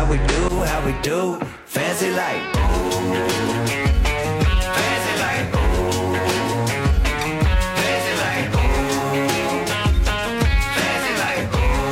how we do, fancy like. Fancy like. Fancy like. Fancy like.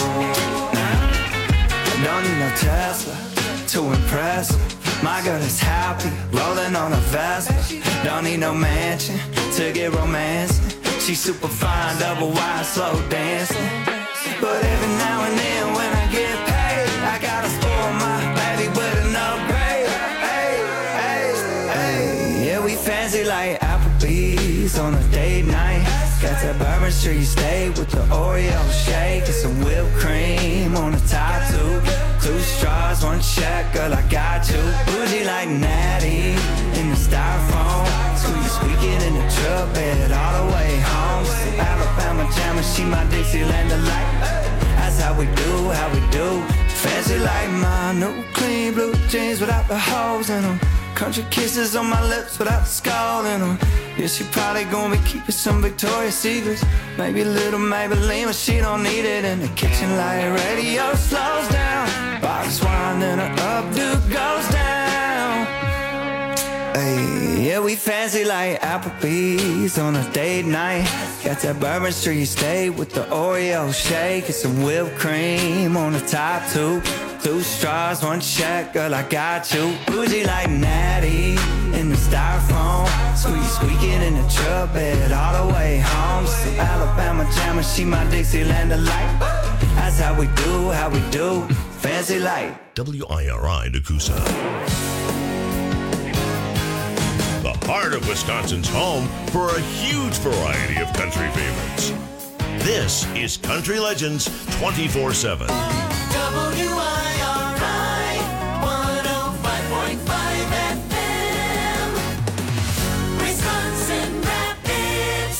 Don't need no Tesla to impress her. My girl is happy, rolling on a Vespa. Don't need no mansion to get romance. She's super fine, double wide, slow dancing. But every now and then when I get paid, I gotta spoil my baby with an upgrade. Hey, hey, hey. Yeah, we fancy like Applebee's on a date night. Got that Bourbon Street steak with the Oreo shake and some whipped cream on the top two. 2 straws, 1 check, girl, I got you. Bougie like Natty in the styrofoam. Squeaking in the truck bed all the way home. Alabama jammer, she my Dixieland delight. That's how we do. Fancy like my new clean blue jeans without the holes in them. Country kisses on my lips without the skull in them. Yeah, she probably gonna be keeping some Victoria's Secrets. Maybe a little Maybelline, but she don't need it. In the kitchen light radio slows down. Box wine and her updo goes down. Hey, yeah, we fancy like Applebee's on a date night. Got that Bourbon Street steak with the Oreo shake and some whipped cream on the top two. 2 straws, 1 check, girl, I got you. Bougie like Natty in the styrofoam. Squeaking in the truck bed all the way home. Some Alabama jammer, she my Dixieland delight. That's how we do, fancy like. WIRI Nakusa. The heart of Wisconsin's home for a huge variety of country favorites. This is Country Legends 24/7. WIRI 105.5 FM, Wisconsin Rapids.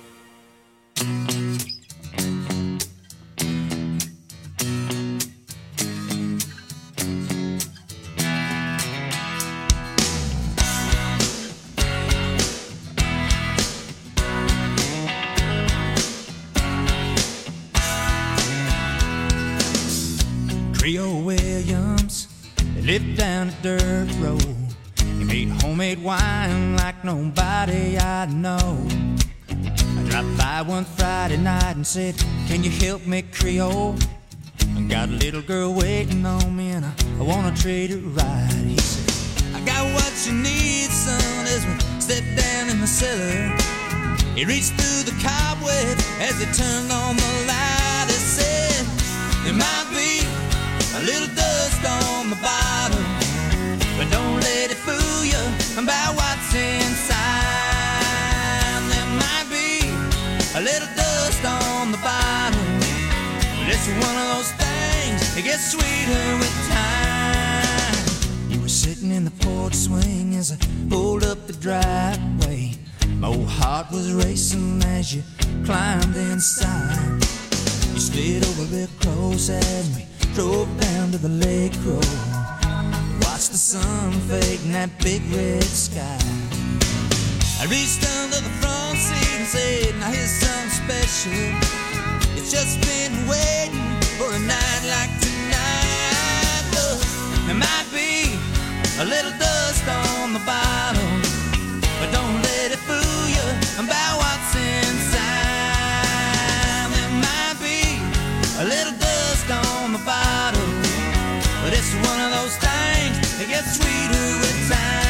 Creole Williams, they lived down a dirt road. He made homemade wine like nobody I know. I dropped by one Friday night and said, can you help me, Creole? I got a little girl waiting on me and I wanna treat her right. He said, I got what you need, son, as we step down in the cellar. He reached through the cobwebs as he turned on the light. He said, there might be a little dust on the bottom, but don't let it fool you about what's inside. There might be a little dust on the bottom, but it's one of those things that gets sweeter with time. You were sitting in the porch swing as I pulled up the driveway. My old heart was racing as you climbed inside. You slid over real close as we drove down to the lake road. Watched the sun fade in that big red sky. I reached under the front seat and said, now here's something special. It's just been waiting for a night like tonight. Look, there might be a little dust on the bottom, but don't let it fool you about what's inside. There might be a little dust on the bottom, but it's one of those things that gets sweeter with time.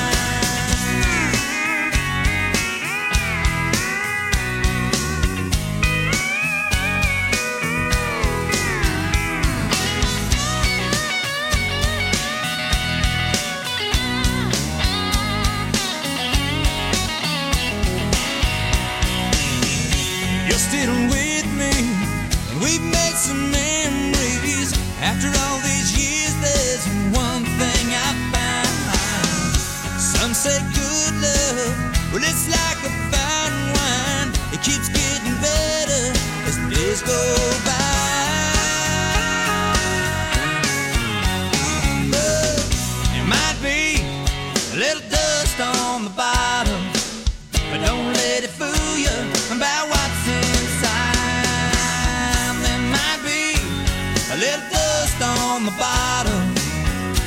You're still with me, and we've made some memories. After all these years, there's one thing I found. Some say good love, well, it's like a fine wine. It keeps getting better as the days go by. But there might be a little dust on the bottom, but don't let it fool you about what's inside. There might be a little dust on the bottom,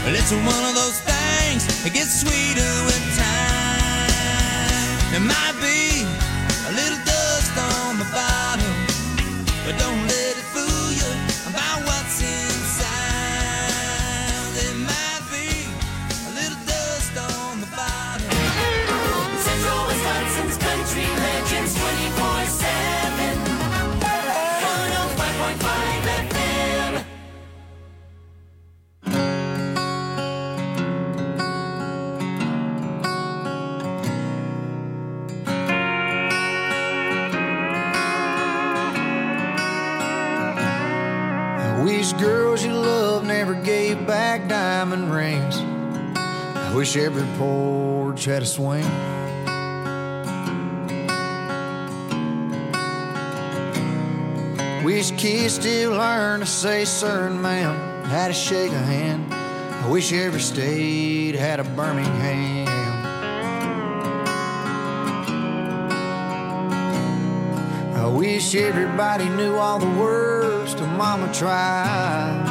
Well, it's one of those things that gets sweeter with time. There might be a little dust on the bottom, but don't let it fool you about what's inside. There might be a little dust on the bottom. Central Wisconsin's Country Legends 24/7. 105.5 FM. I wish girls you love never gave back diamond rings. I wish every porch had a swing. Wish kids still learn to say sir and ma'am, how to shake a hand. I wish every state had a Birmingham. I wish everybody knew all the words to Mama Tried.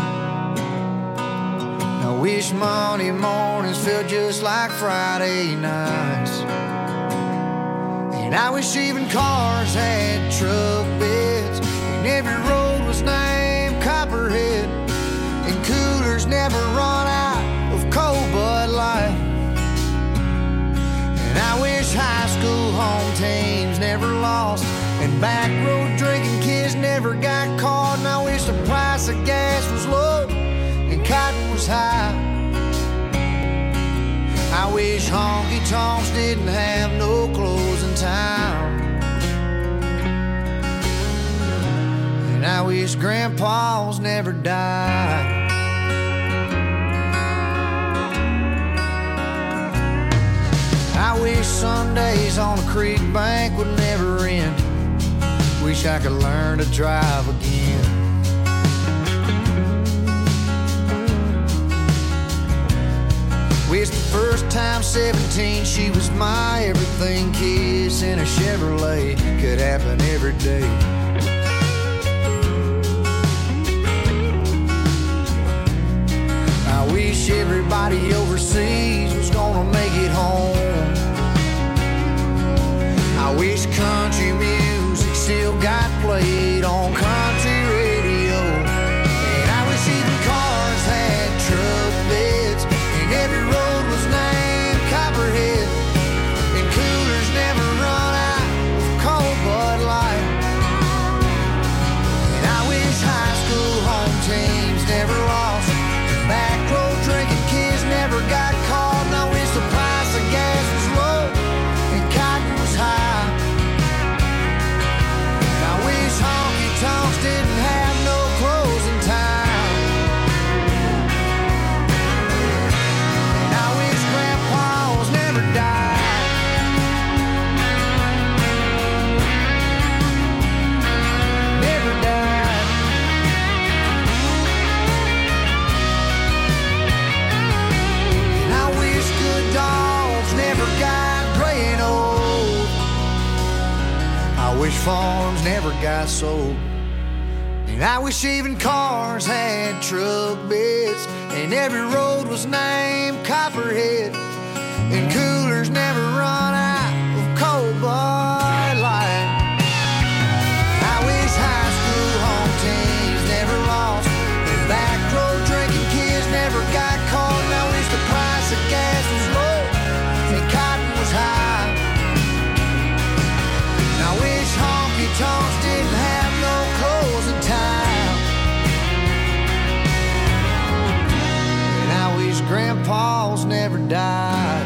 I wish Monday mornings felt just like Friday nights. And I wish even cars had truck beds, and every road was named Copperhead, and coolers never run out of cold Bud Light. And I wish high school home teams never lost, and back road drinking kids never got caught. And I wish the price of gas was low and cotton was high. I wish honky-tonks didn't have no closing time. And I wish grandpas never died. I wish Sundays on a creek bank would never end. Wish I could learn to drive again. Wish the first time 17 she was my everything kiss in a Chevrolet could happen every day. I wish everybody overseas was gonna make it home. I wish country music still got played on country radio. And I wish even cars had truck beds, and every road was named Copperhead, and coolers never run out of cold Bud Light. And I wish high school home teams never lost, and back road drinking kids never got caught. And I wish the price of gas was low and cotton was high. And I wish honky-tonks didn't have no closing time. And I wish grandpas never died. Never died. And I wish good dogs never got gray and old. I wish farms never got sold. And I wish even cars had truck beds, and every road was named Copperhead, and coolers never run out of cold Bud Light. I wish high school home teams never lost, and back road drinking kids never got caught. And I wish the price of gas was low and cotton was high. And I wish honky-tonks didn't have no closing time. And I wish grandpas never died.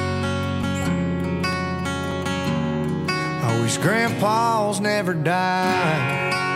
I wish grandpas never died.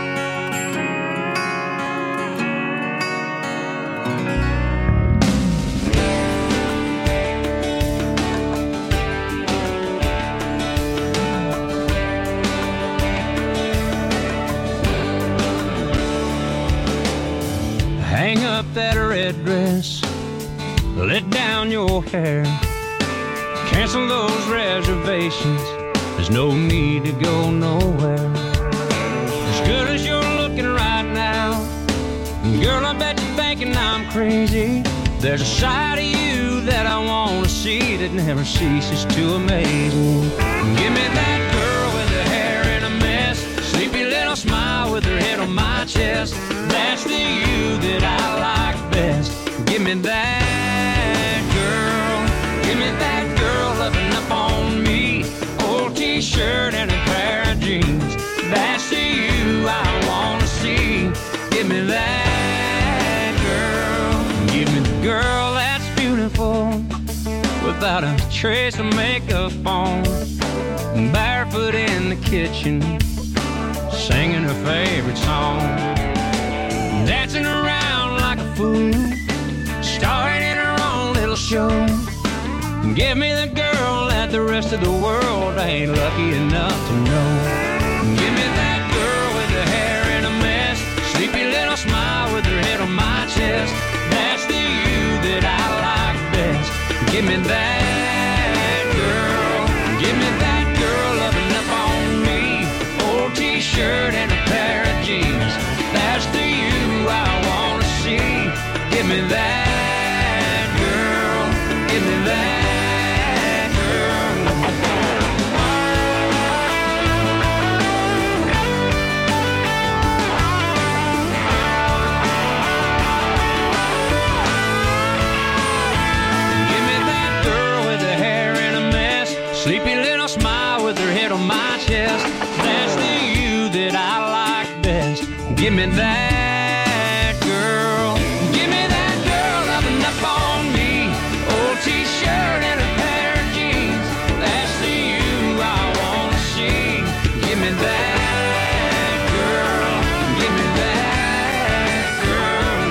Hang up that red dress, let down your hair, cancel those reservations, there's no need to go nowhere. As good as you're looking right now, girl, I bet you're thinking I'm crazy. There's a side of you that I want to see that never ceases to amaze me. Give me that girl with her hair in a mess, sleepy little smile with her head on my chest. That's the you that I like best. Give me that girl. Give me that girl loving up on me. Old t-shirt and a pair of jeans. That's the you I want to see. Give me that girl. Give me the girl that's beautiful, without a trace of makeup on, barefoot in the kitchen, singing her favorite song, dancing around like a fool, starring in her own little show. Give me the girl that the rest of the world ain't lucky enough to know. Give me that girl with her hair in a mess, sleepy little smile with her head on my chest. That's the you that I like best. Give me that girl. Give me that girl loving up on me. Old t-shirt and a pair of jeans. That's the you I want to see. Give me that girl. Give me that. Sleepy little smile with her head on my chest. That's the you that I like best. Give me that girl. Give me that girl loving up on me. Old t-shirt and a pair of jeans. That's the you I want to see. Give me that girl. Give me that girl.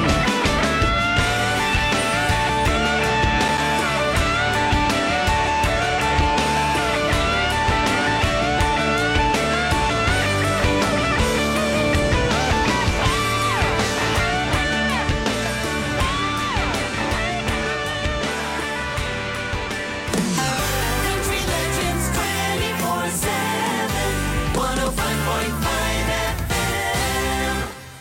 Country Legends 24/7, 105.5 FM.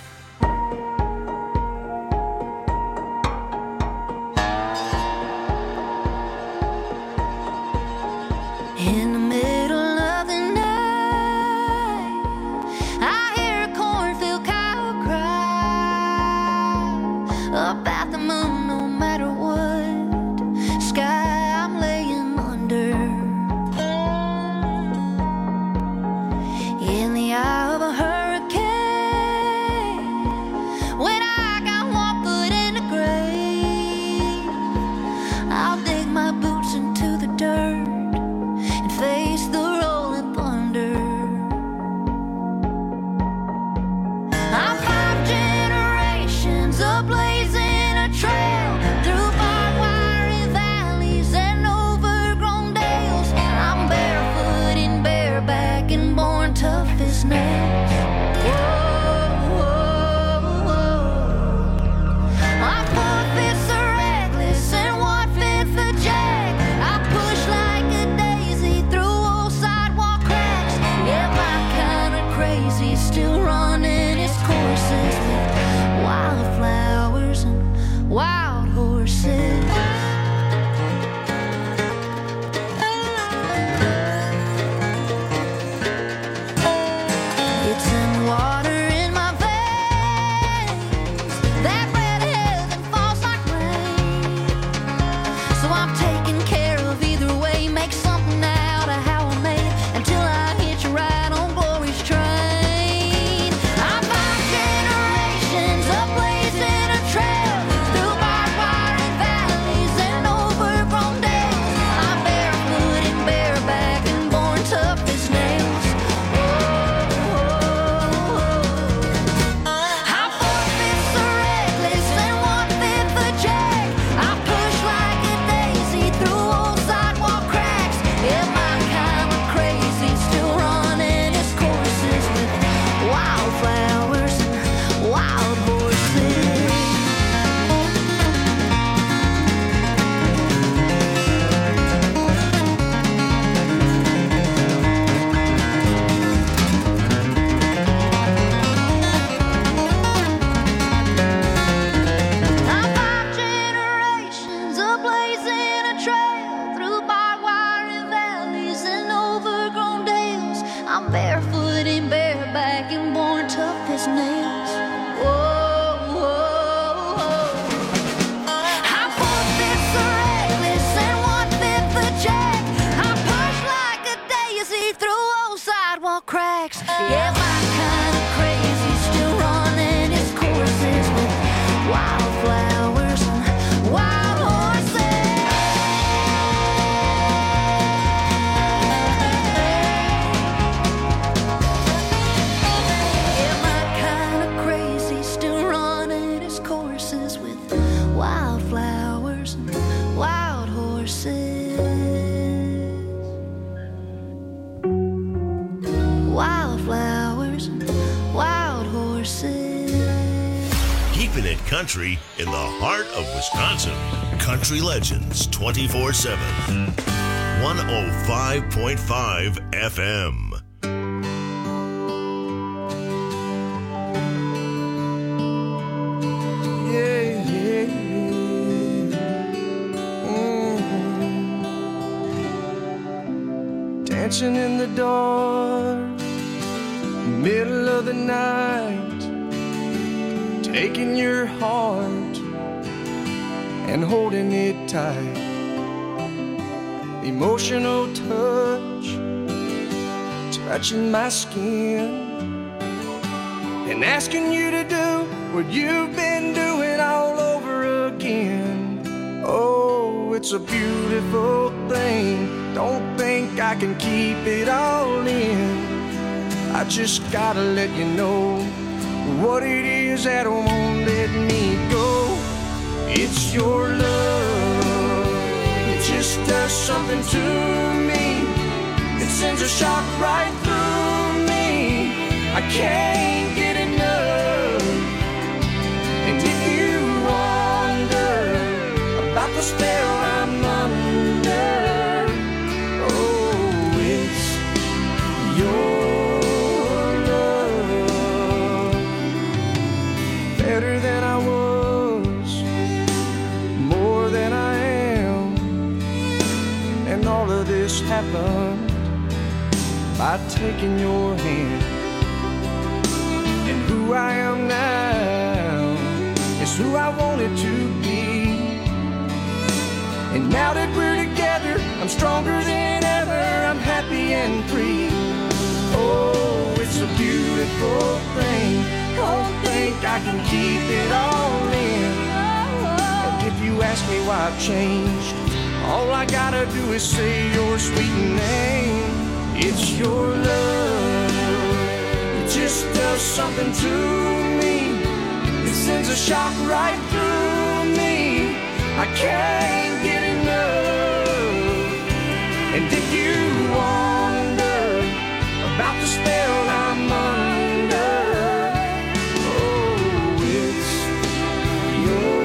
In the middle of the night, I hear a cornfield cow cry up at the moon. No matter what sky I'm laying under, in the eye of a hurricane, when I got one foot in the grave, I'll dig my boots into the dirt and face the rolling thunder. I'm 5 generations of blazing a trail through barbed wire valleys and overgrown dales. I'm barefoot and bareback and born tough as nails. Whoa, whoa, whoa. I'm 4 fifths a reckless and 1/5 a jack. I push like a daisy through old sidewalk cracks. Yeah, my kind of crazy, still running its courses with wildflowers and wild horses. It's in the water in my veins, that red heaven falls like rain. So I'm taking care of either way, make something out of how I made it until I hitch a ride on glory's train. I'm 5 generations of blazing a trail through barbed wire and valleys. country in the heart of Wisconsin. Country Legends 24/7. 105.5 FM. Dancing in the dark, middle of the night, taking your heart and holding it tight. Emotional touch, touching my skin, and asking you to do what you've been doing all over again. Oh, it's a beautiful thing. Don't think I can keep it all in. I just gotta let you know what it is that won't let me go. It's your love. It just does something to me. It sends a shock right through me. I can't get enough. And if you wonder about the spell I'm under, better than I was, more than I am. And all of this happened by taking your hand. And who I am now is who I wanted to be. And now that we're together, I'm stronger than ever. I'm happy and free. Oh, it's a beautiful thing. Don't think I can keep it all in. And if you ask me why I've changed, all I gotta do is say your sweet name. It's your love. It just does something to me. It sends a shock right through me. I can't get enough. And if you wonder about the spell I'm under, oh, it's your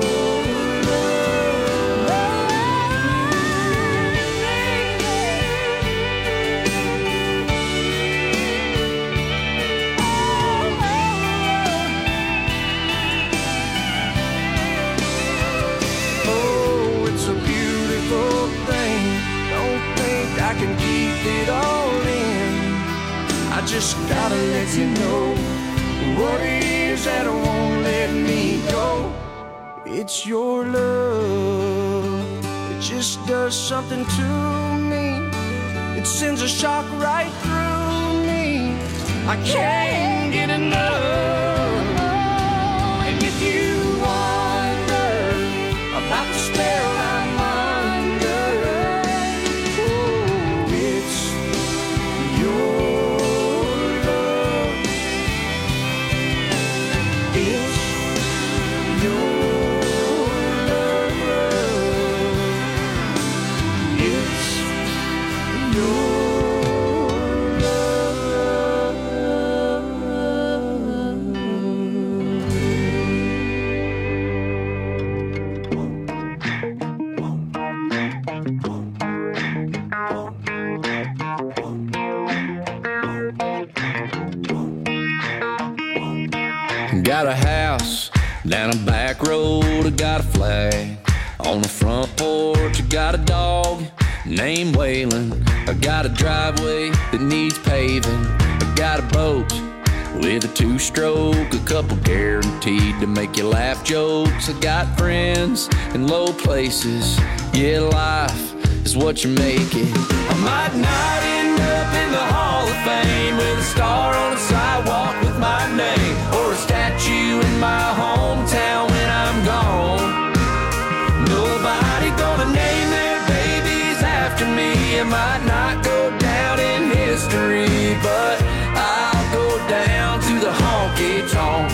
I can keep it all in. I just gotta let you know what it is that won't let me go. It's your love. It just does something to me. It sends a shock right through me. I can't get enough. And if you wonder about the spell I'm under, got a house down a back road, I got a flag on the front porch, I got a dog named Waylon, I got a driveway that needs paving, I got a boat with a two-stroke, a couple guaranteed to make you laugh jokes, I got friends in low places, yeah, life is what you make it. I might not end up in the Hall of Fame with a star on the sidewalk with my name, or a statue in my hometown when I'm gone. Nobody gonna name their babies after me. It might not go down in history, but I'll go down to the honky tonk.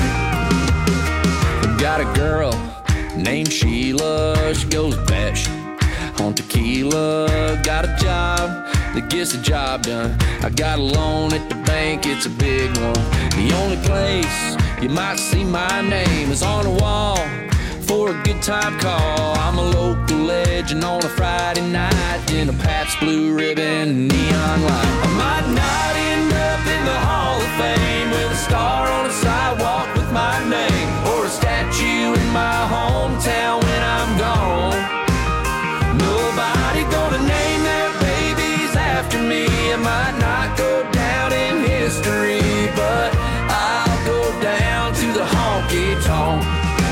Got a girl named Sheila, she goes batshit on tequila. Got a job that gets the job done. I got a loan at the bank, it's a big one. The only place you might see my name is on the wall for a good time call. I'm a local legend on a Friday night in a Pabst Blue Ribbon neon light. I might not end up in the Hall of Fame with a star on the sidewalk with my name, or a statue in my hometown when I'm gone. Nobody gonna name their babies after me. I might not go down in history, but I'll go down to the honky-tonk.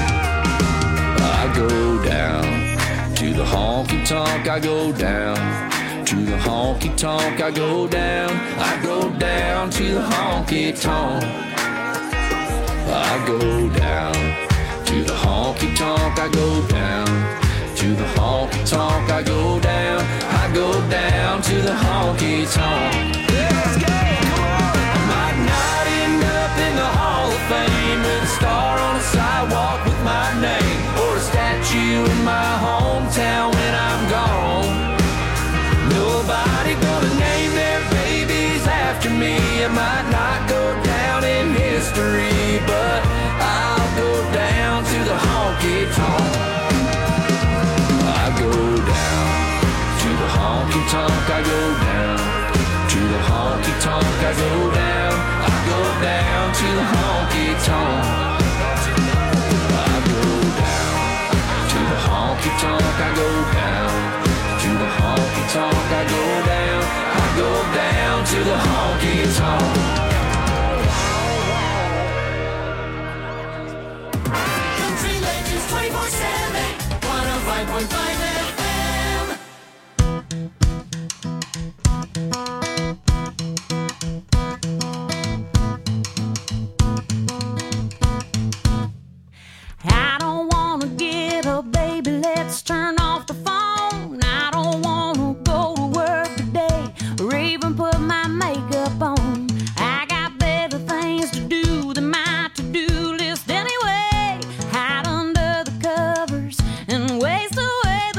I go down to the honky-tonk. I go down to the honky-tonk. I go down. I go down to the honky-tonk. I go down to the honky-tonk. I go down to the honky-tonk. I go down. I go down to the honky-tonk. Let's go! Come on! I might not end up in the Hall of Fame with a star on the sidewalk with my name, or a statue in my hometown when I'm gone. Nobody gonna name their babies after me. I might not go down in history, but I'll go down to the honky-tonk. I go down to the honky-tonk. I go down to the honky-tonk. I go down. I go down to the honky-tonk. I go down to the honky-tonk. I go down to the honky-tonk. I go down. I go down to the honky-tonk. Country Legends 24/7, 105.5 FM. I don't wanna get up, baby, let's turn off the phone. I don't wanna go to work today or even put my makeup on. I got better things to do than my to-do list anyway. Hide under the covers and waste away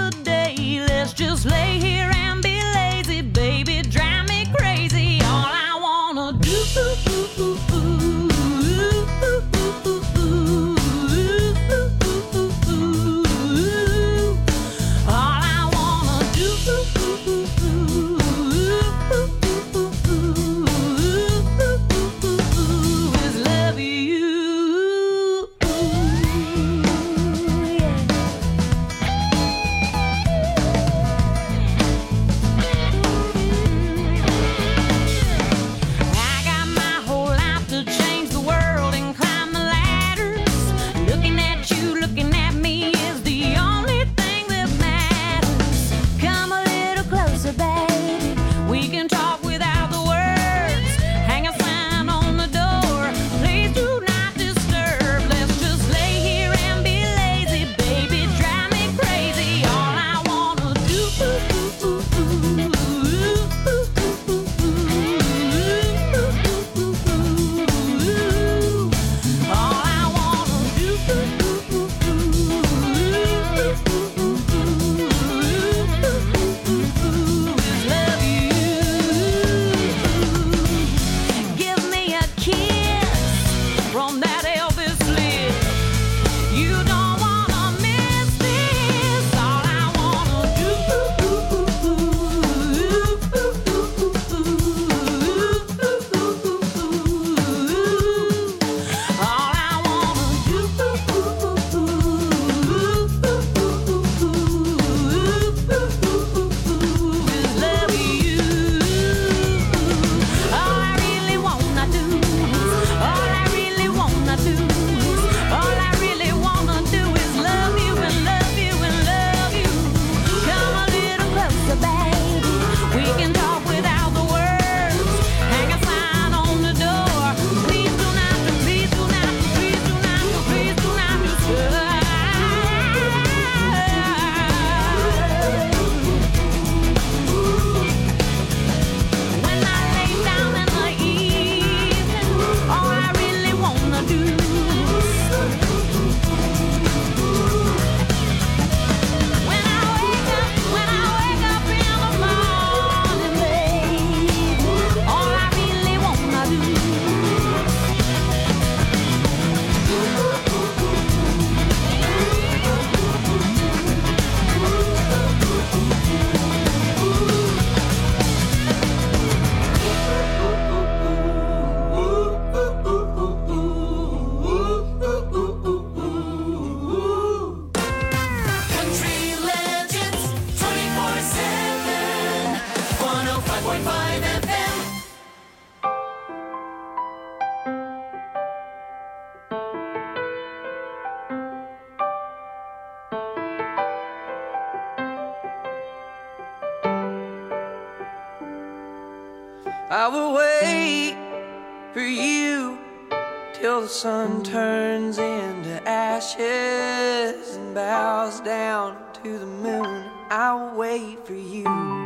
I will wait for you till the sun turns into ashes and bows down to the moon. I will wait for you.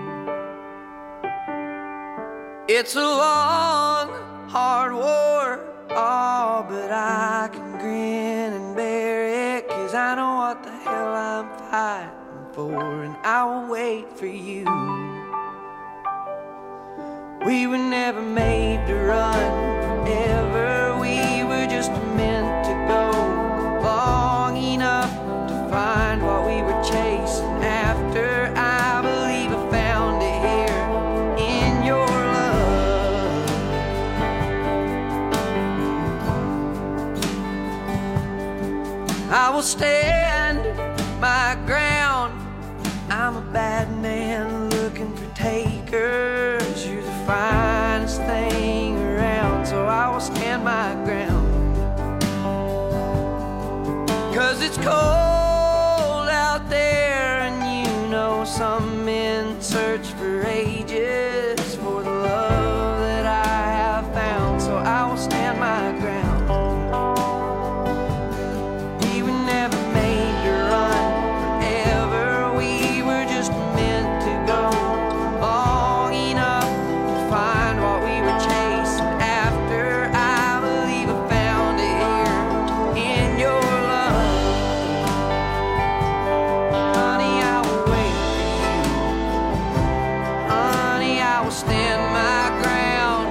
It's a long, hard war, oh, but I can grin and bear it, 'cause I know what the hell I'm fighting for, and I will wait for you. We were never made to run forever, we were just meant to go long enough to find what we were chasing after. I believe I found it here in your love. I will stand my ground. I'm a bad man looking for takers. You're the finest thing around, so I will stand my ground. 'Cause it's cold out there, and you know some men search for ages for the love that I have found, so I will stand my ground. We were never made to run forever, we were just meant to go long enough to find what we were chasing after. I believe I found it here in your love. Honey, I will wait for you. Honey, I will stand my ground.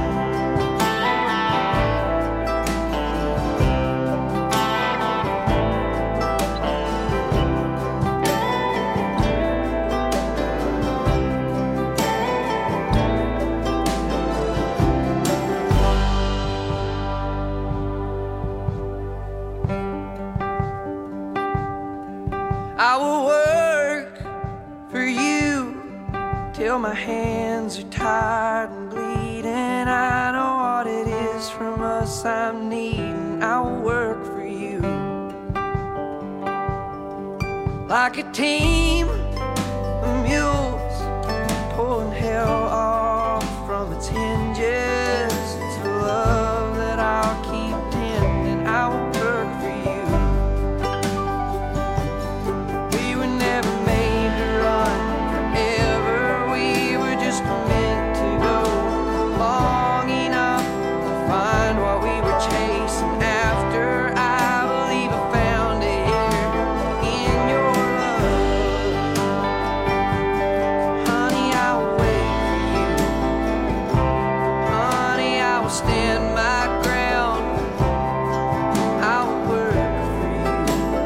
I will work for you till my hands are tired and bleeding. I know what it is from us I'm needing. I will work for you like a team of mules pulling hell off from its hinges. It's the love that I'll keep tending. I will work for you. We were never made to run forever, we were just meant to go long enough to find what we were chasing after. I believe I found it here in your love. Honey, I will wait for you. Honey, I will stand my ground. I will work for you.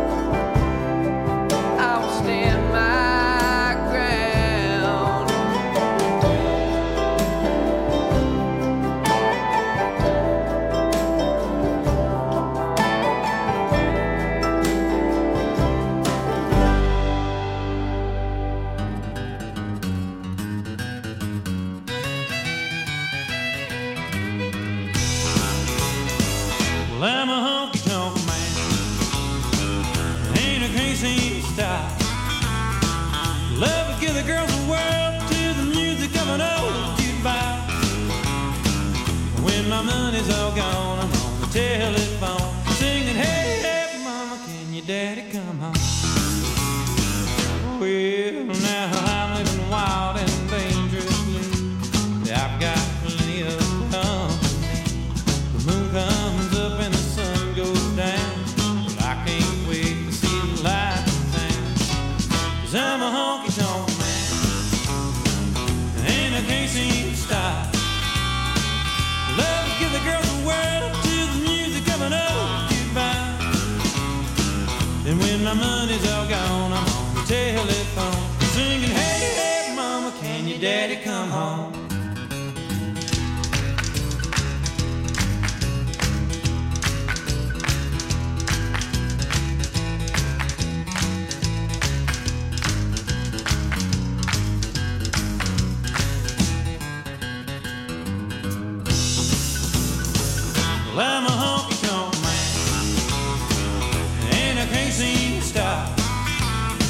I will stand my ground. Well, I'm a honky-tonk man. Ain't a crazy style. Love to give the girls the world to the music of an old jukebox. When my money's all gone, I'm on the telephone singing, hey, hey, mama, can your daddy come home? Well, now I'm living wild and dangerously. I've got plenty of company. The moon comes up and the sun goes down, but I can't wait to see the light in town. 'Cause I'm a honky-tonk man, and I can't seem to stop. Love to give the girls the world to the music of an old jukebox. And when my money's all gone, I'm on the telephone singing, hey, hey, mama, can your daddy come home? Well, I'm a honky-tonk man, and I can't seem to stop.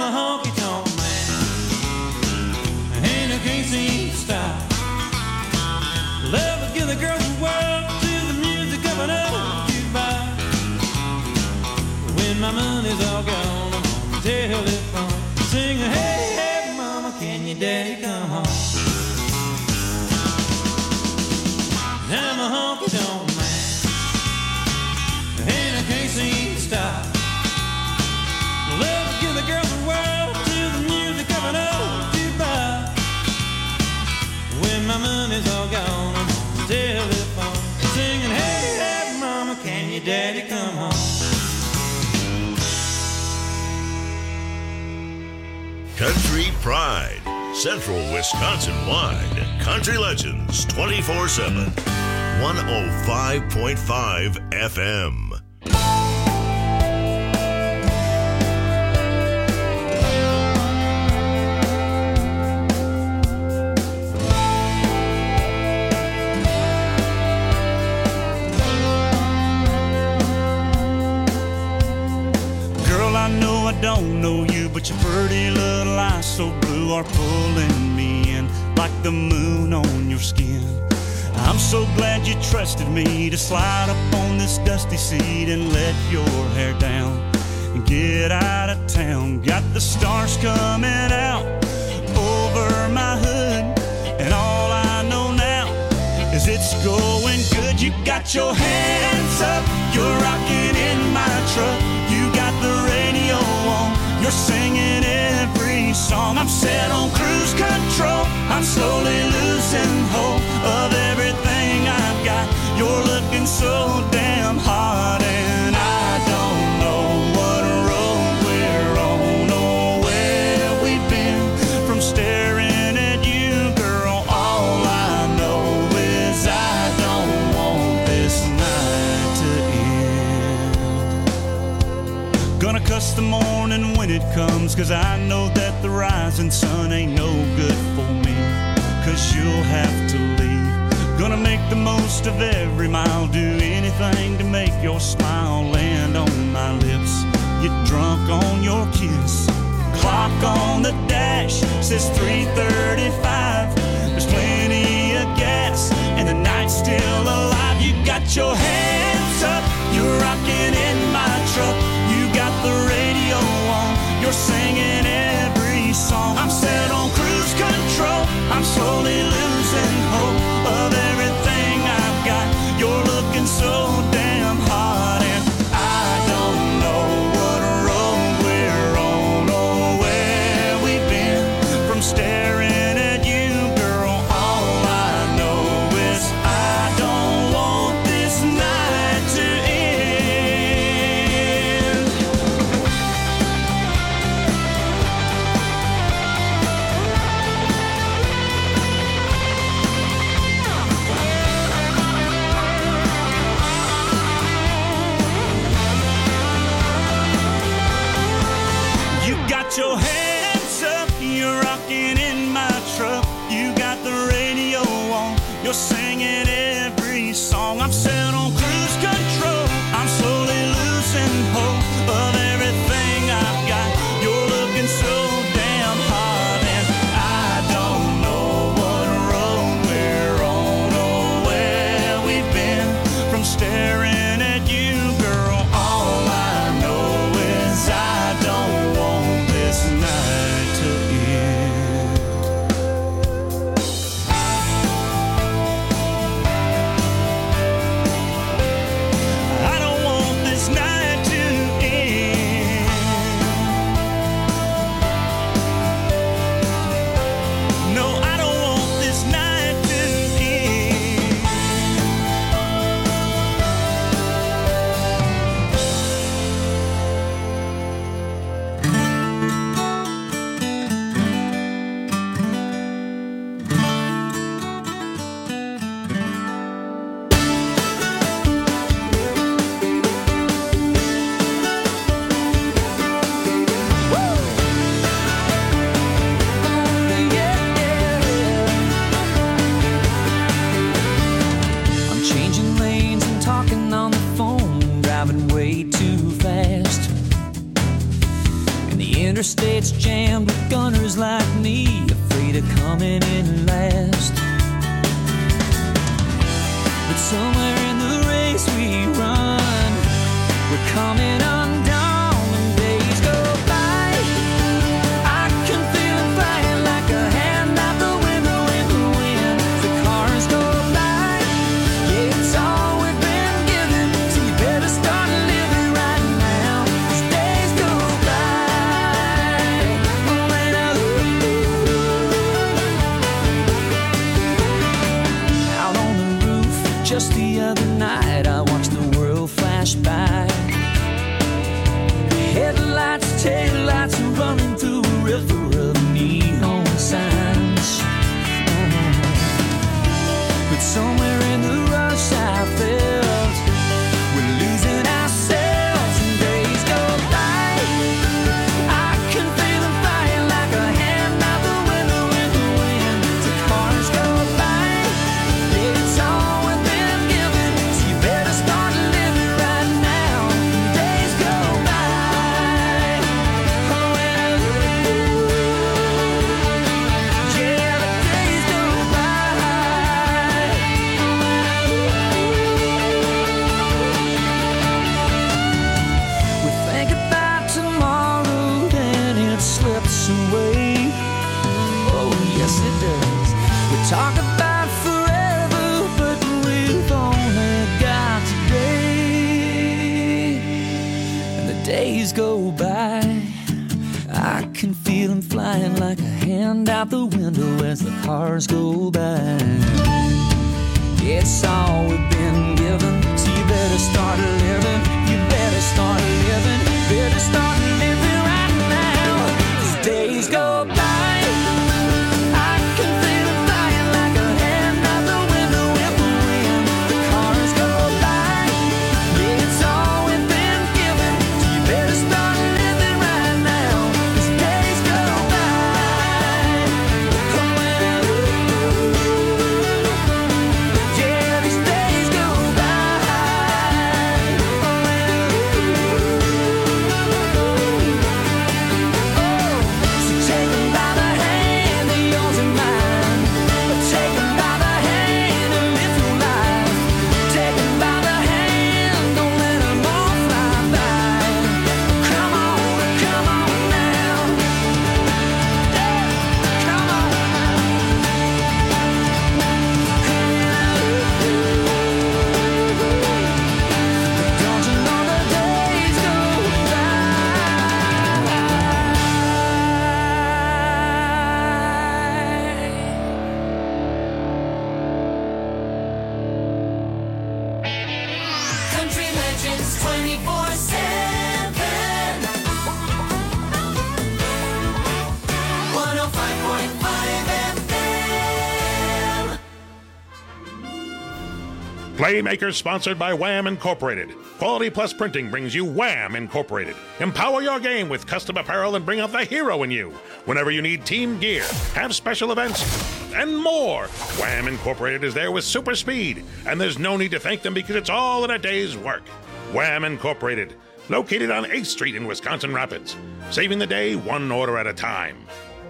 a honky-tonk man, and I can't seem to stop. Love to give the girls the world to the music of an old jukebox. When my money's all gone, I'm on the telephone, sing, hey, hey, mama, can your daddy come home? I'm a honky-tonk man, and I can't seem to stop. Love to give the girls the world to the music of an old jukebox. When my money's all gone, I'm on the telephone, singing, hey, hey, mama, can your daddy come home? Country Pride, Central Wisconsin-wide. Country Legends 24/7. 105.5 FM. Girl, I know I don't know you, but your pretty little eyes so blue are pulling me in like the moon on your skin. I'm so glad you trusted me to slide up on this dusty seat and let your hair down and get out of town. Got the stars coming out over my hood, and all I know now is it's going good. You got your hands up, you're rocking in my truck. You got the radio on, you're singing every song. I'm set on cruise control, I'm slowly losing hope of everything I've got. You're looking so damn hot, and I don't know what road we're on or where we've been from staring at you, girl. All I know is I don't want this night to end. Gonna cuss the morning when it comes, 'cause I know that the rising sun ain't no good for me, 'cause you'll have to leave. Gonna make the most of every mile, do anything to make your smile land on my lips. Get drunk on your kiss. Clock on the dash says 3:35. There's plenty of gas and the night's still alive. You got your hands up, you're rocking in my truck. You got the radio on, you're singing every song. I'm set on cruise control, I'm slowly losing hope of everything I've got. You're looking so damn hot, and I don't know what road we're on or where we've been from staring at you, girl. All I know is I don't want this night to end. You got your hands up, you're rocking in my truck. You got the radio on, you're singing every song. I'm set on cruise control, I'm slowly losing hope of everything I've got. You're looking so damn hot, and I don't know what road we're on or where we've been from staring at you, girl. All I know is I don't want this night to end. interstate's jammed with gunners like me, afraid of coming in last. But somewhere in the race we run, we're coming undone and days go by. I can feel it flying like a hand out the window in the wind. The cars go by, yeah, it's all we've been given, so you better start living right now, 'cause days go by. When out on the roof just the other night, I watched the world flash by. Headlights, taillights running through a river of neon signs. But somewhere in the rush I felt we're losing ourselves and days go by. I can feel them flying like a hand out the window in the wind. The cars go by, yeah, it's all we've been given, so you better start living right now. Days go by. Yeah, the days go by. We think about tomorrow, then it slips away. Oh, yes, it does. We talk about forever, but we've only got today. And the days go by. I can feel them flying like a hand out the window as the cars go by. It's all we've been given, so you better start living. You better start living. Better start living right now, 'cause days go by. I can feel it flying like a hand out the window in the wind. The cars go by, yeah, it's all we've been given, so you better start living right now, 'cause days go by. Yeah, these days go by. So take 'em by the hand, they're yours and mine. Take 'em by the hand and live your life. Take 'em by the hand, don't let 'em all fly by. Come on now. Yeah, come on. Don't you know the days go Country Legends 24/7. 105.5 FM. Playmakers sponsored by Wham Incorporated. Quality Plus Printing brings you Wham Incorporated. Empower your game with custom apparel and bring out the hero in you. Whenever you need team gear, have special events, and more, Wham Incorporated is there with super speed. And there's no need to thank them because it's all in a day's work. Wham Incorporated, located on 8th Street in Wisconsin Rapids. Saving the day one order at a time.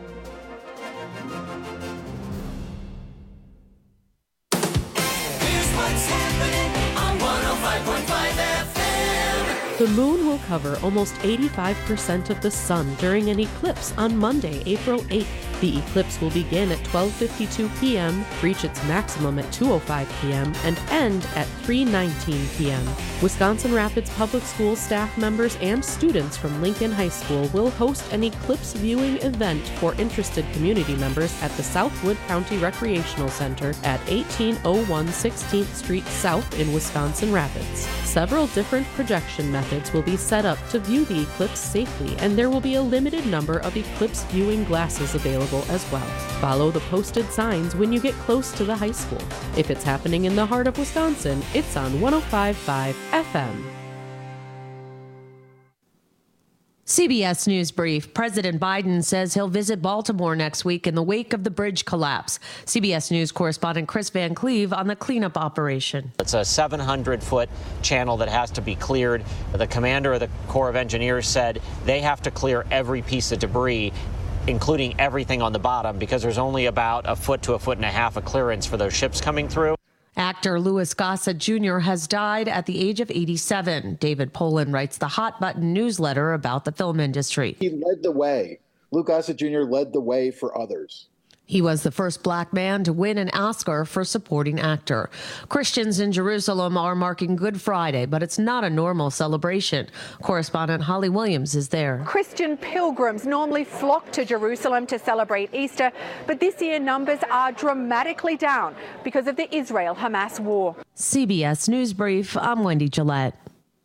Here's what's happening on 105.5 FM. The moon will cover almost 85% of the sun during an eclipse on Monday, April 8th. The eclipse will begin at 12:52 p.m., reach its maximum at 2:05 p.m., and end at 3:19 p.m. Wisconsin Rapids Public School staff members and students from Lincoln High School will host an eclipse viewing event for interested community members at the Southwood County Recreational Center at 1801 16th Street South in Wisconsin Rapids. Several different projection methods will be set up to view the eclipse safely, and there will be a limited number of eclipse viewing glasses available as well. Follow the posted signs when you get close to the high school. If it's happening in the heart of Wisconsin, it's on 105.5 FM. CBS News Brief. President Biden says he'll visit Baltimore next week in the wake of the bridge collapse. CBS News correspondent Chris Van Cleve on the cleanup operation. It's a 700-foot channel that has to be cleared. The commander of the Corps of Engineers said they have to clear every piece of debris, including everything on the bottom, because there's only about a foot to a foot and a half of clearance for those ships coming through. Actor Louis Gossett Jr. has died at the age of 87. David Poland writes the Hot Button newsletter about the film industry. He led the way. Lou Gossett Jr. led the way for others. He was the first black man to win an Oscar for supporting actor. Christians in Jerusalem are marking Good Friday, but it's not a normal celebration. Correspondent Holly Williams is there. Christian pilgrims normally flock to Jerusalem to celebrate Easter, but this year numbers are dramatically down because of the Israel-Hamas war. CBS News Brief, I'm Wendy Gillette.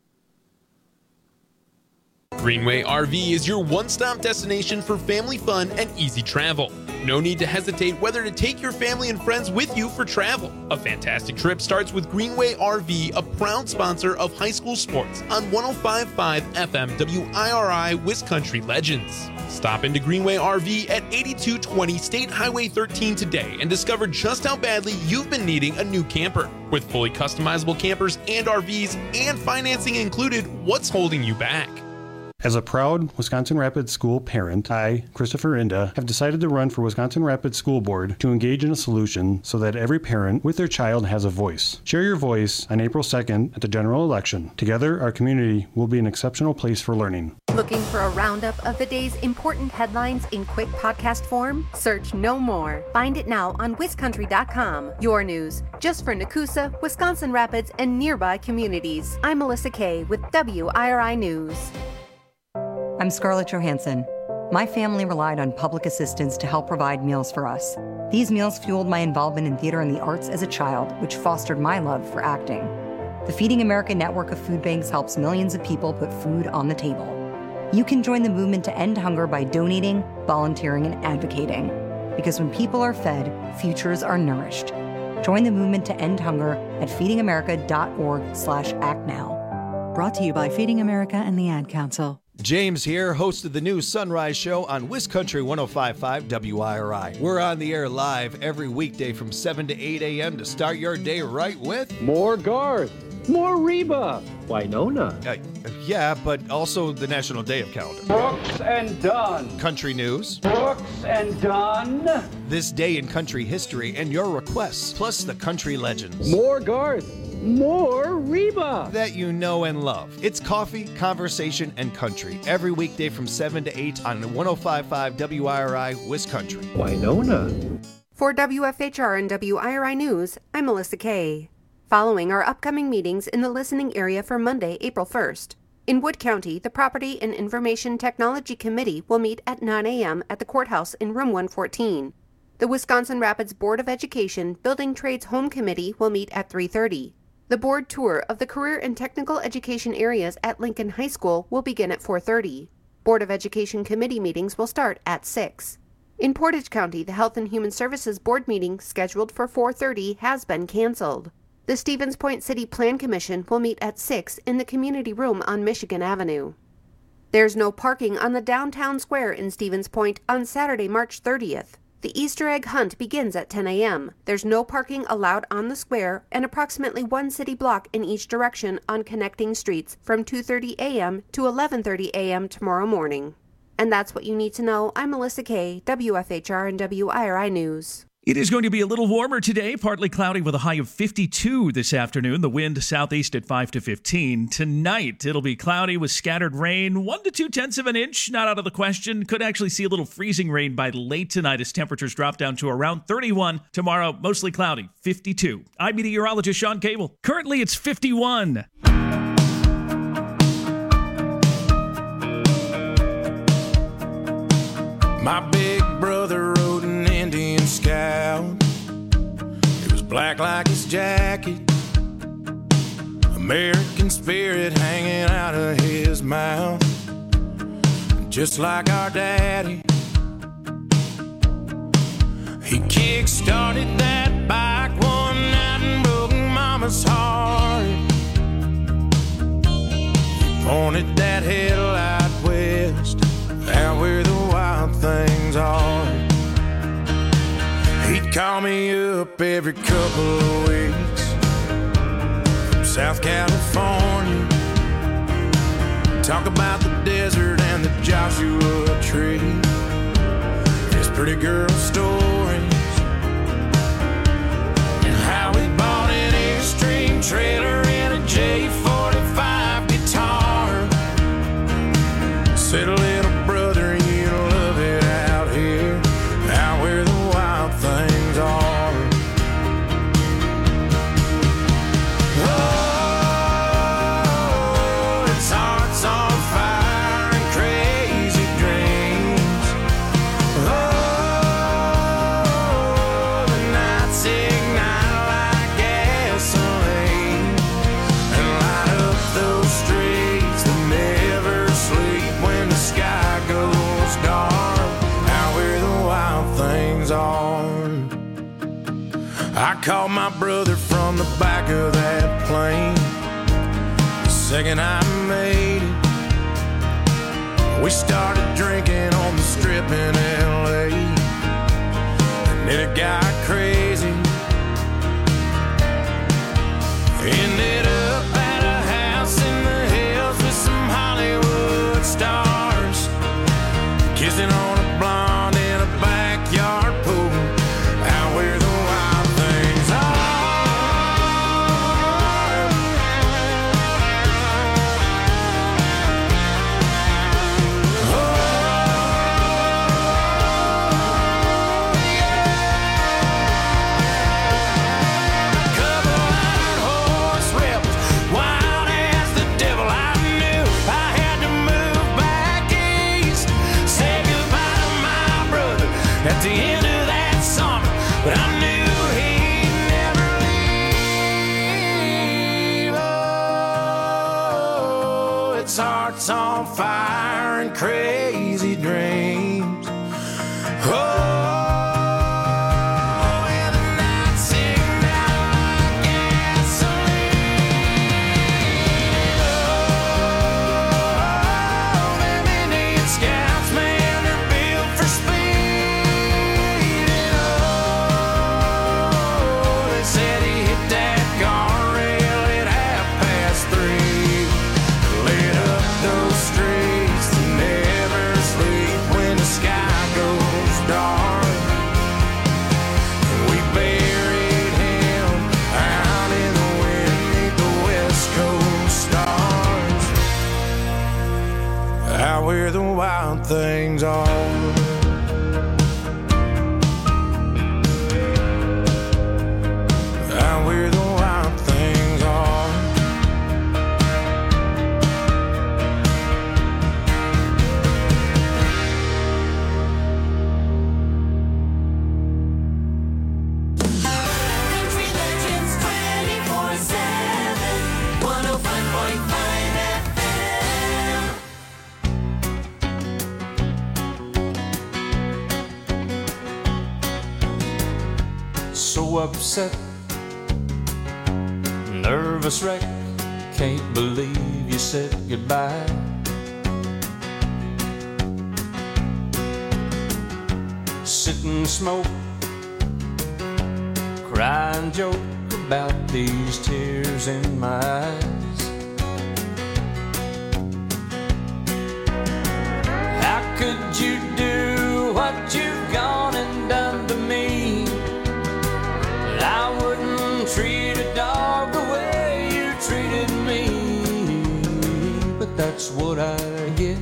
Greenway RV is your one-stop destination for family fun and easy travel. No need to hesitate whether to take your family and friends with you for travel. A fantastic trip starts with Greenway RV, a proud sponsor of high school sports on 105.5 FM WIRI Wiscountry Legends. Stop into Greenway RV at 8220 State Highway 13 today and discover just how badly you've been needing a new camper. With fully customizable campers and RVs and financing included, what's holding you back? As a proud Wisconsin Rapids school parent, I, Christopher Inda, have decided to run for Wisconsin Rapids School Board to engage in a solution so that every parent with their child has a voice. Share your voice on April 2nd at the general election. Together, our community will be an exceptional place for learning. Looking for a roundup of the day's important headlines in quick podcast form? Search No More. Find it now on wiscountry.com. Your news, just for Nakusa, Wisconsin Rapids, and nearby communities. I'm Melissa Kay with WIRI News. I'm Scarlett Johansson. My family relied on public assistance to help provide meals for us. These meals fueled my involvement in theater and the arts as a child, which fostered my love for acting. The Feeding America network of food banks helps millions of people put food on the table. You can join the movement to end hunger by donating, volunteering, and advocating. Because when people are fed, futures are nourished. Join the movement to end hunger at feedingamerica.org/actnow. Brought to you by Feeding America and the Ad Council. James here, host of the new Sunrise Show on Wiscountry 105.5 WIRI. We're on the air live every weekday from 7 to 8 a.m. to start your day right with... More Garth, more Reba, Winona. Yeah, but also the National Day of Calendar. Brooks and Dunn. Country news. Brooks and Dunn. This day in country history and your requests, plus the country legends. More Garth. More Reba that you know and love. It's coffee, conversation, and country every weekday from 7 to 8 on 105.5 WIRI Wiscountry. Winona. For WFHR and WIRI News, I'm Melissa Kay. Following our upcoming meetings in the listening area for Monday, April 1st. In Wood County, the Property and Information Technology Committee will meet at 9 a.m. at the courthouse in room 114. The Wisconsin Rapids Board of Education Building Trades Home Committee will meet at 3:30. The board tour of the career and technical education areas at Lincoln High School will begin at 4:30. Board of Education committee meetings will start at 6. In Portage County, the Health and Human Services Board meeting scheduled for 4:30 has been canceled. The Stevens Point City Plan Commission will meet at 6 in the community room on Michigan Avenue. There's no parking on the downtown square in Stevens Point on Saturday, March 30th. The Easter egg hunt begins at 10 a.m. There's no parking allowed on the square and approximately one city block in each direction on connecting streets from 2:30 a.m. to 11:30 a.m. tomorrow morning. And that's what you need to know. I'm Melissa Kay, WFHR and WIRI News. It is going to be a little warmer today, partly cloudy with a high of 52 this afternoon. The wind southeast at 5 to 15. Tonight, it'll be cloudy with scattered rain, 1 to 2/10 of an inch, not out of the question. Could actually see a little freezing rain by late tonight as temperatures drop down to around 31. Tomorrow, mostly cloudy, 52. I'm meteorologist Sean Cable. Currently, it's 51. My big brother rode an Indian Scout. It was black like his jacket, American spirit hanging out of his mouth, just like our daddy. He kick-started that bike one night and broke Mama's heart. He pointed that headlight west call me up every couple of weeks from South California. Talk about the desert and the Joshua Tree. His pretty girl stories and how he bought an Airstream trailer and a J45 guitar. Said, little brother, you love it out here, out where the wild things are. Oh, it's hearts on fire and crazy dreams. Oh, the nights ignite like gasoline and light up those streets that never sleep when the sky goes dark, out where the wild things are. I called my brother from the back of that plane the second I made it. We started drinking on the strip in LA, and then it got crazy. Ended up at a house in the hills with some Hollywood stars, kissing on a blonde in a backyard pool, out where the wild things are. Oh, yeah. Couple iron horse rebels, wild as the devil. I knew I had to move back east, say goodbye to my brother at the end of that summer, but I knew he'd never leave. Oh, it's hearts on fire and crazy dreams. Oh, and the nights ignite like gasoline. Oh, them Indian scouts, man, they're built for speed. And oh, they said he hit that guardrail at 3:30. Lit up those streets that never sleep when the sky goes dark. And we buried him out in the wind 'neath the West Coast stars, out where the wild things are. Out where the wild things are. Country legends 24/7, 105.5 FM. So upset, nervous wreck, can't believe you said goodbye. Sit and smoke, cry and joke about these tears in my eyes. How could you do what you've gone and done to me? I wouldn't treat a dog the way you treated me, but that's what I get.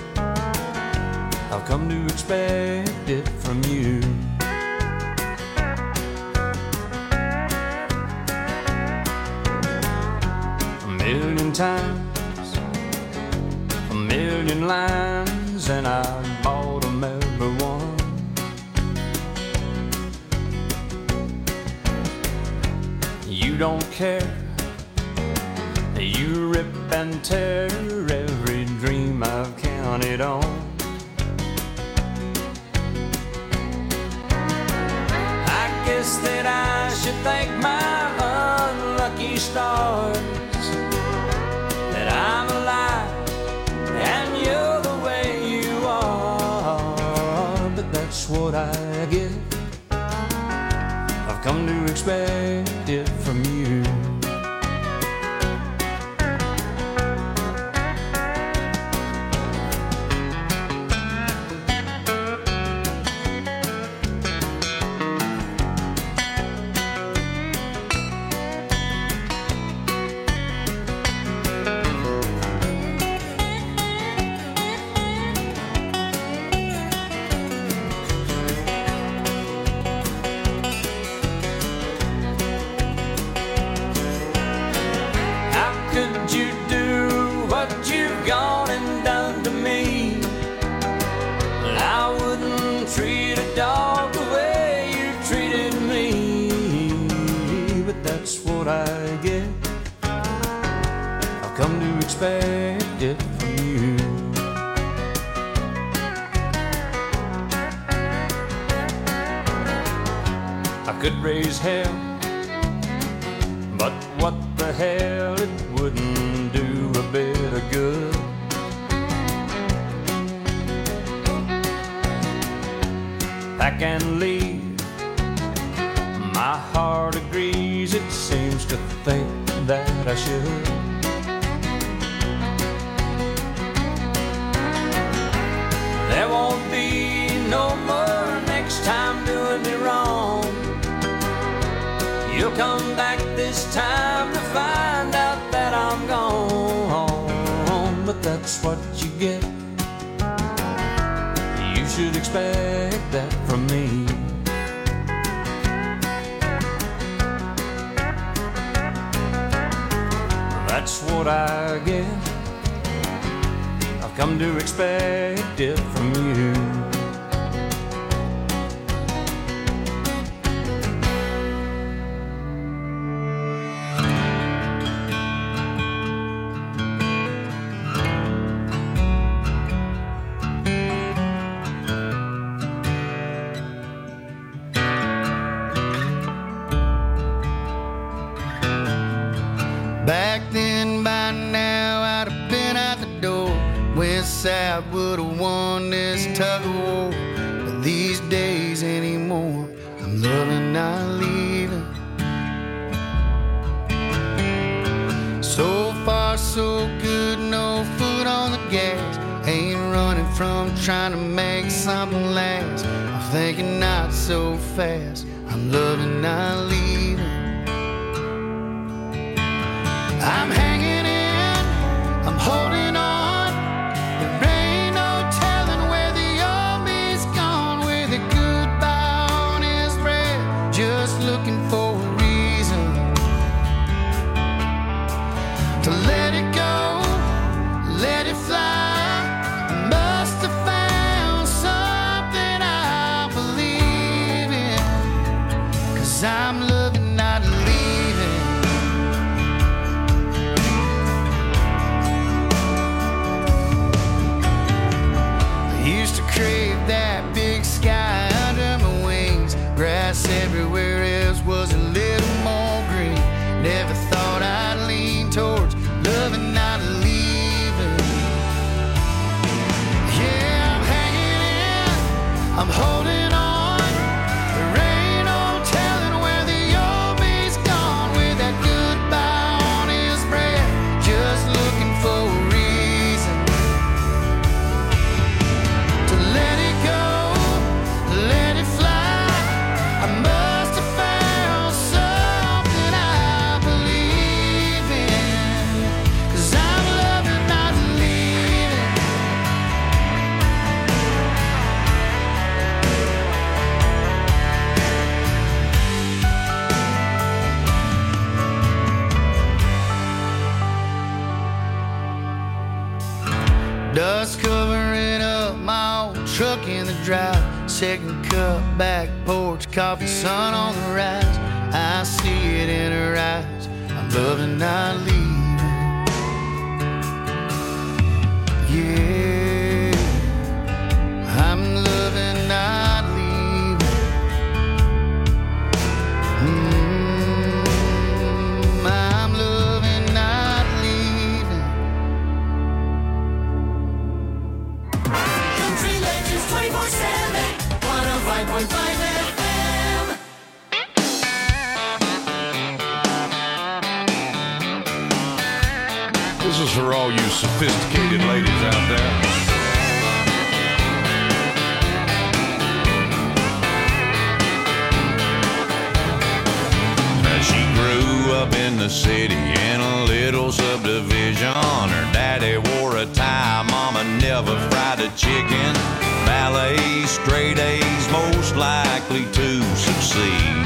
I've come to expect it from you. A million times, a million lines, and I bought them every one. You don't care, you rip and tear every dream I've counted on. I guess that I should thank my unlucky stars that I'm alive and you're the way you are. But that's what I get. come to expect it from you. Expect it from you. I could raise hell, but what the hell, it wouldn't do a bit of good. Pack and leave, my heart agrees, it seems to think that I should. There won't be no more next time doing me wrong. You'll come back this time to find out that I'm gone. But that's what you get. You should expect that from me. That's what I get. Come to expect it from you. Back then, by now, I'd have been out the door. West Side would have won this tug of war. But these days anymore, I'm loving not leaving. So far so good, no foot on the gas. Ain't running from trying to make something last. I'm thinking not so fast, I'm loving not leaving. I'm hanging in, I'm holding on. Looking for a reason to let it go, let it fly. I must have found something I believe in, 'cause I'm loving not leaving. I used to crave that big sky under my wings, grass everywhere else was a little more green. Never thought I'd lean towards loving not leaving. Yeah, I'm hanging in, I'm holding on. There ain't no telling where the old me's gone with that goodbye on his breath. Just looking for a reason to let it go, let it fly. I must have found something I believe in, 'cause I'm loving not leaving. Dust covering up my old truck in the drive. Second cup, back porch, coffee, sun on the rise. I see it in her eyes, I'm loving not leaving. Yeah, I'm loving not leaving. I'm loving not leaving. Country Legends 24/7, 105.5 FM. all you sophisticated ladies out there. She grew up in the city in a little subdivision. Her daddy wore a tie, mama never fried a chicken. Ballet, straight A's, most likely to succeed.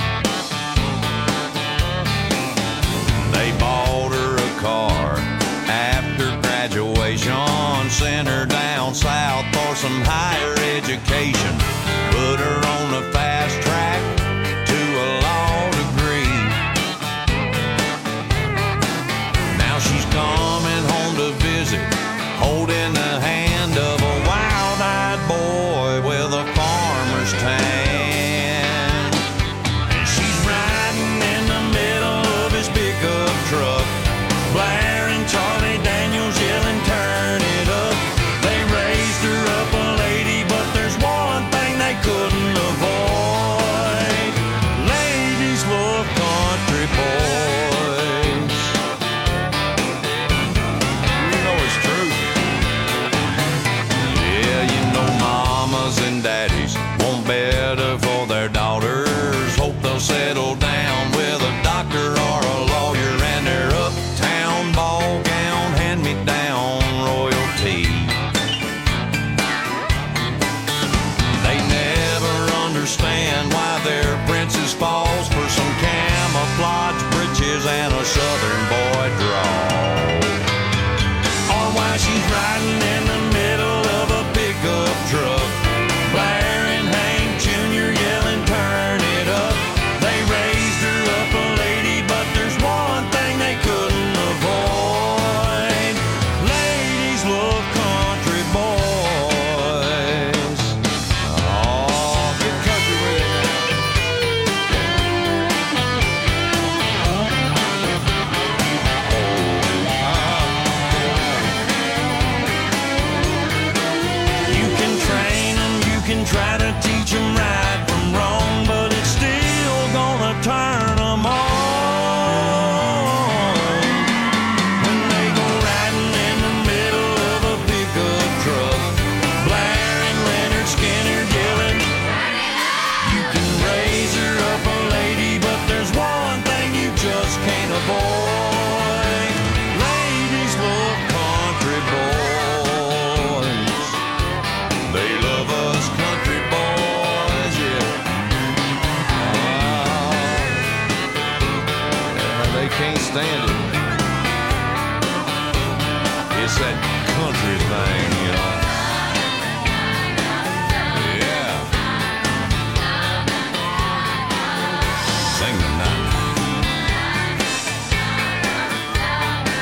They bought her a car after graduation, sent her down south for some higher education, put her on the fast track to a law degree. Now she's coming home to visit, holding the hand of a wild-eyed boy with a farmer's tan. And she's riding in the middle of his pickup truck, blaring Charlie Daniels, yelling, turn it up. They raised her up a lady, but there's one thing they couldn't avoid. Ladies love country boys. You know it's true. Yeah, you know mamas and daddies want better for their daughters. Hope they'll settle down with a doctor or a lawyer, and their uptown ball gown, hand-me-down royalty. They never understand why their princess falls for some camouflage breeches and a southern boy drawl, or why she's riding in the middle of a pickup truck, blaring Hank Jr., yelling, turn it up. They raised her up a lady, but there's one thing they couldn't avoid. Ladies love country boys. Oh, get country with it now. You can train them, you can try to teach them right from wrong, but it's still gonna turn them on. When they go riding in the middle of a pickup truck, blaring Leonard Skinner, yelling, you can raise her up a lady, but there's one thing you just can't avoid. Ladies love country boys. They love us country boys, yeah. Yeah, they can't stand it. It's that country thing, you know. Yeah. Sing the night.